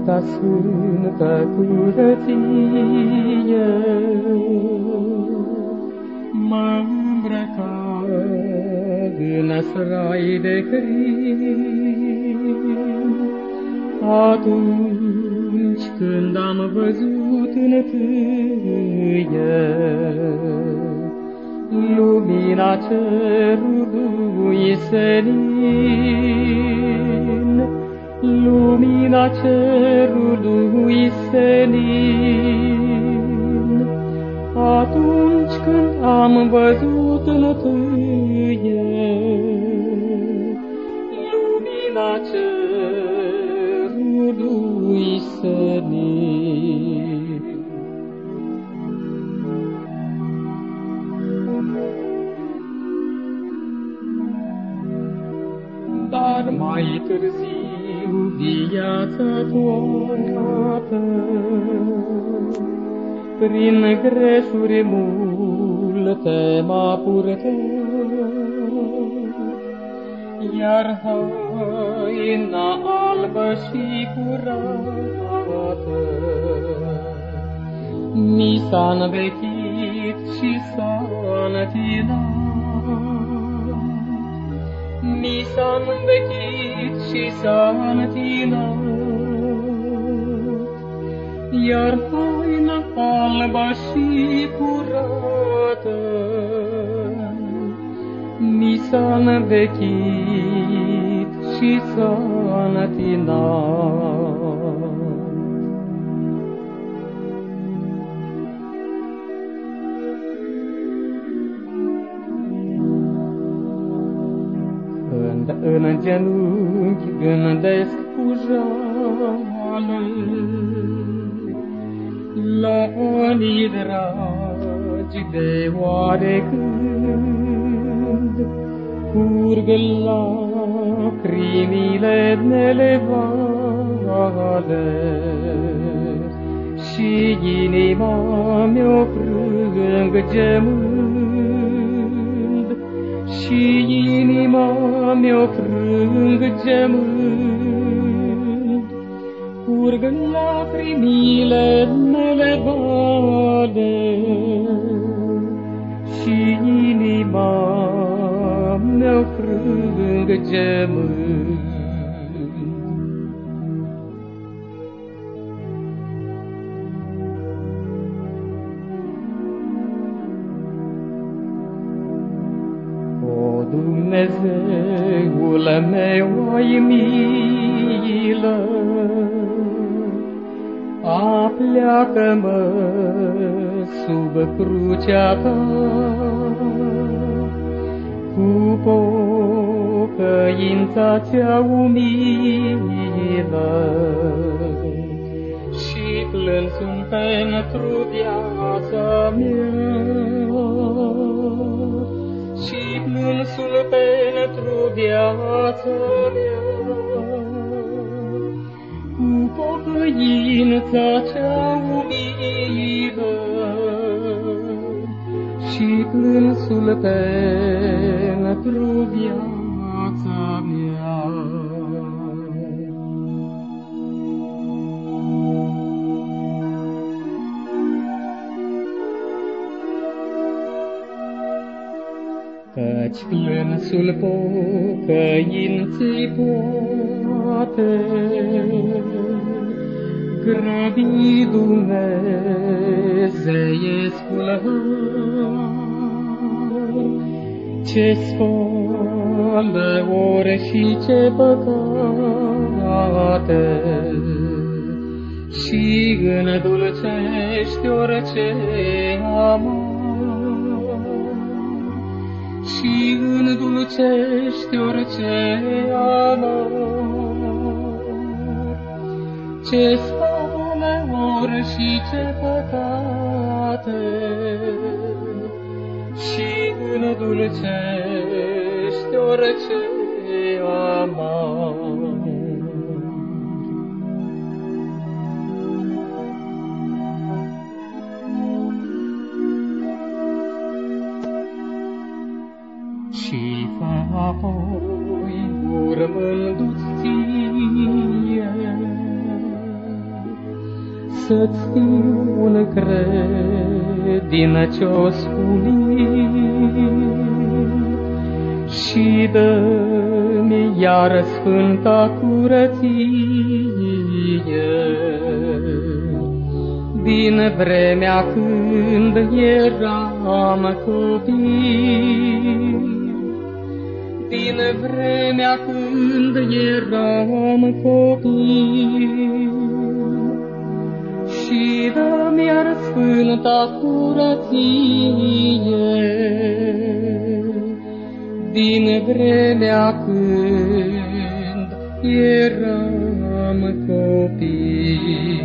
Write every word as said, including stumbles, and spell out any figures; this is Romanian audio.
ta sfântă curăție, mă îmbrăca în srai de crin. Atunci când am văzut întâie lumina cerului senin, lumina cerului senin, atunci când am văzut întâie lumina cerului senin. Dar mai târziu viața toată, prin greșuri multe m-a purtat, iar haina albă și curată mi s-a învechit și s-a întinat. Mi s-a învechit și s-a întinat, iar haina albă și curată mi s-a învechit și s-a întinat. Când în genunchi gândesc cu jale la anii dragi de oarecând, curg lacrimile nelevale și inima mi-o frâng gemând, și inima mi-o frâng gemând, curg lacrimile nelevale și inima mi-o frâng gemând. O Dumnezeul meu, ai milă, apleacă-mă sub crucea ta, cu pocăința cea umilă, și plânsul pentru viața mea, și plânsul pentru viața mea, cu pocăința cea umilă, și plânsul pentru viața mea. Căci plânsul pocăinței poate grăbi Dumnezeiescul har, ce spală ore și ce păcate, și îndulcește orice amar, și îndulcește orice amor, ce spală ori și ce păcate, și îndulcește orice amor. Și apoi urmându-ți ție să-ți fiu un credincios unit și dă-mi iar sfânta curăție din vremea când eram copil, din vremea când eram copil. Și dă-mi iar sfânta curăție din vremea când eram copil.